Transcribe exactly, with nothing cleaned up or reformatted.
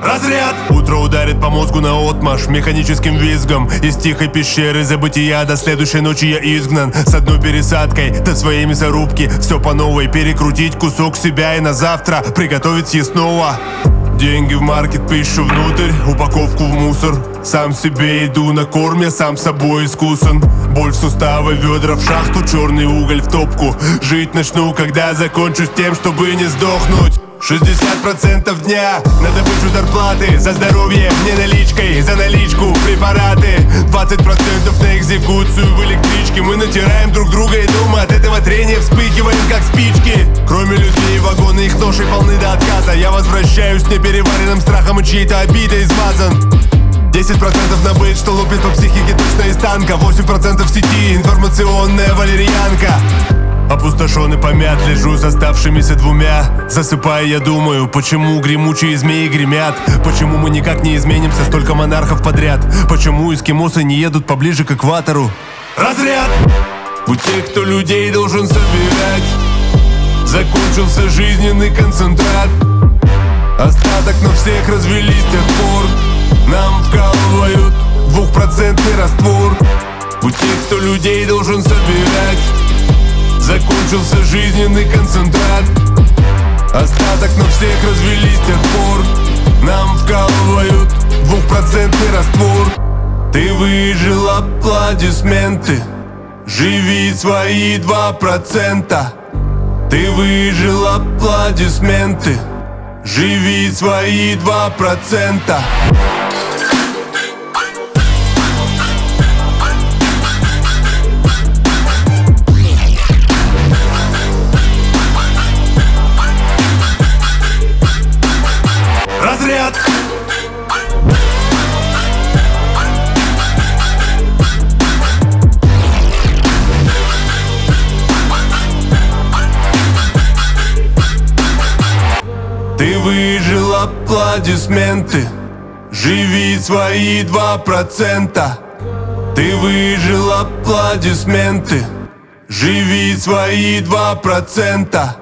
Разряд! Утро ударит по мозгу наотмашь механическим визгом. Из тихой пещеры забытия до следующей ночи я изгнан. С одной пересадкой до своей мясорубки. Все по новой, перекрутить кусок себя и на завтра приготовить съестного. Деньги в маркет, пищу внутрь, упаковку в мусор. Сам себе иду на корм, я сам собой искусан. Боль в суставы, ведра в шахту, черный уголь в топку. Жить начну, когда закончу с тем, чтобы не сдохнуть. шестьдесят процентов дня на добычу зарплаты. За здоровье мне наличкой, за наличку препараты. Двадцать процентов на экзекуцию в электричке. Мы натираем друг друга и дома от этого трения вспыхиваем как спички. Кроме людей вагоны их ношей полны до отказа. Я возвращаюсь непереваренным страхом и чьей-то обидой измазан. Десять процентов на быт, что лупит по психике точно из танка. Восемь процентов в сети, информационная валерьянка. Опустошен и помят, лежу с оставшимися двумя. Засыпая, я думаю, почему гремучие змеи гремят. Почему мы никак не изменимся, столько монархов подряд. Почему эскимосы не едут поближе к экватору. Разряд! У тех, кто людей должен собирать, закончился жизненный концентрат. Остаток на всех развели с тех пор. Нам вкалывают двухпроцентный раствор. У тех, кто людей должен собирать, закончился жизненный концентрат. Остаток на всех развели с тех пор. Нам вкалывают двухпроцентный раствор. Ты выжил, аплодисменты. Живи свои два процента. Ты выжил, аплодисменты. Живи свои два процента. Разряд! Ты выжил, аплодисменты. Живи свои два процента. Ты выжил, аплодисменты. Живи свои два процента.